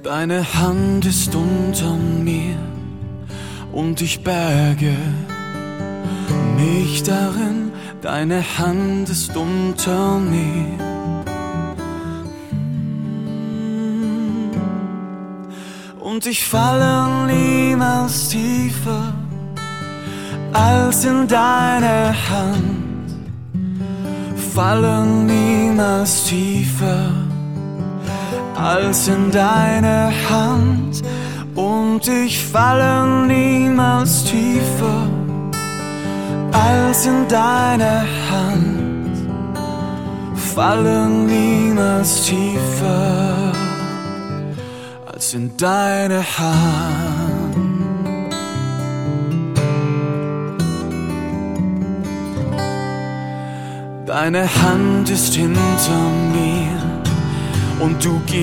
Deine Hand ist unter mir und ich berge mich darin. Deine Hand ist unter mir. Und ich falle niemals tiefer als in deine Hand. Falle niemals tiefer als in deine Hand. Und ich falle niemals tiefer als in deine Hand. Falle niemals tiefer als in deine Hand. Deine Hand ist hinter mir und du gehst